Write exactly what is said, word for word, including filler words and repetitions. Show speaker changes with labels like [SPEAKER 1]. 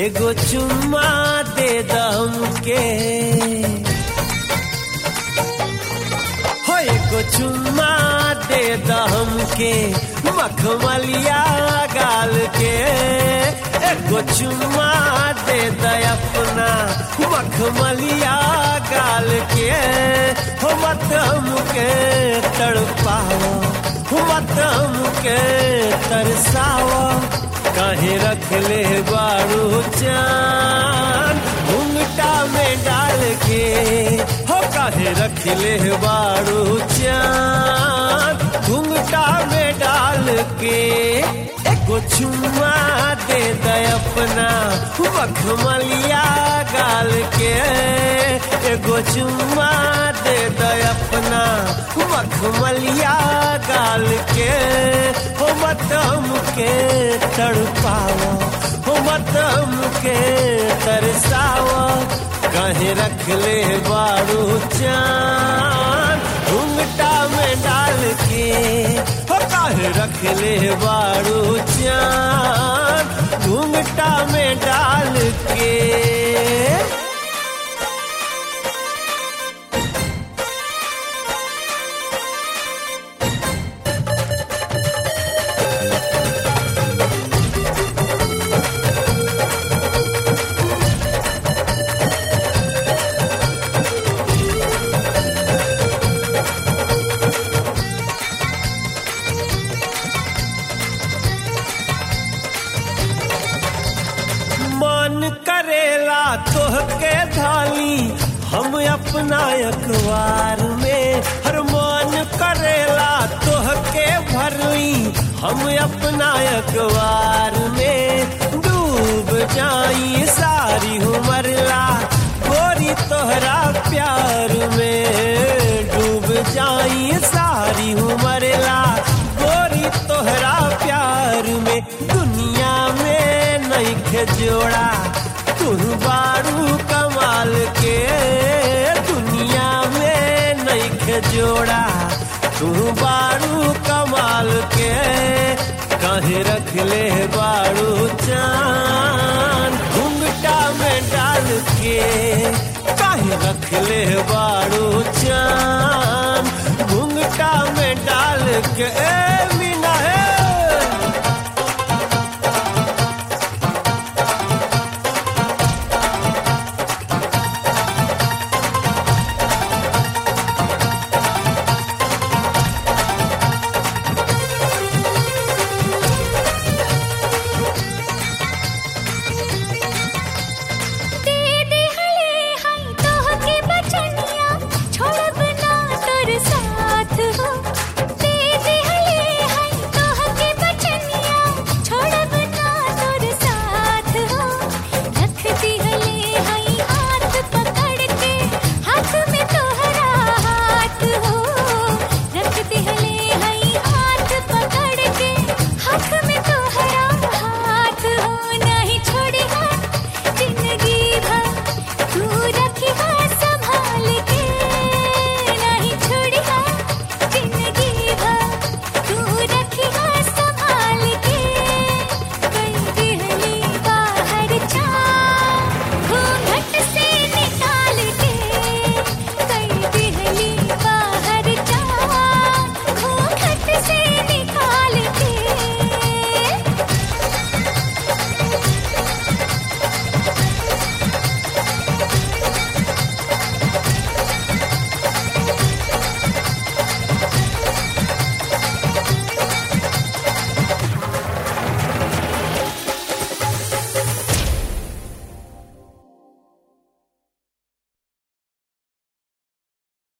[SPEAKER 1] एगो चुम्मा दे दम के, हो एगो चुम्मा दे दम के, मखमलिया गाल के, एगो चुम्मा दे द अपना मखमलिया गाल के, हो मत हमके तड़पाओ, हो मत हमके तरसाओ, काहे रख ले बारू चान घुंघटा में डाल के, हो काहे रख ले बारू चान घुंघटा में डाल के, एगो चुम्मा दे द अपना मखमलिया गाल के, एगो चुम्मा दे द अपना मखमलिया गाल के, हो मत हमके तड़पाओ, हो मत हमके तरसाओ, काहे रख ले बारू चान घुंघटा में डाल के, हो काहे रख ले बारू चान घुंघटा में डाल के। मन करेला तोहके धाली हम अपना अखबार में, हर मन करेला तोहके भरली हम अपना अखबार में, डूब जाई सारी उमरला गोरी तोहरा प्यार में, डूब जाई सारी उमरला गोरी तोहरा प्यार में, दुनिया में नइखे जोड़ा तू बारू कमाल के, दुनिया में नइखे जोड़ा तू बारू कमाल के, काहे रख ले बारू चान घुंघटा में डाल के, काहे रख ले बारू चान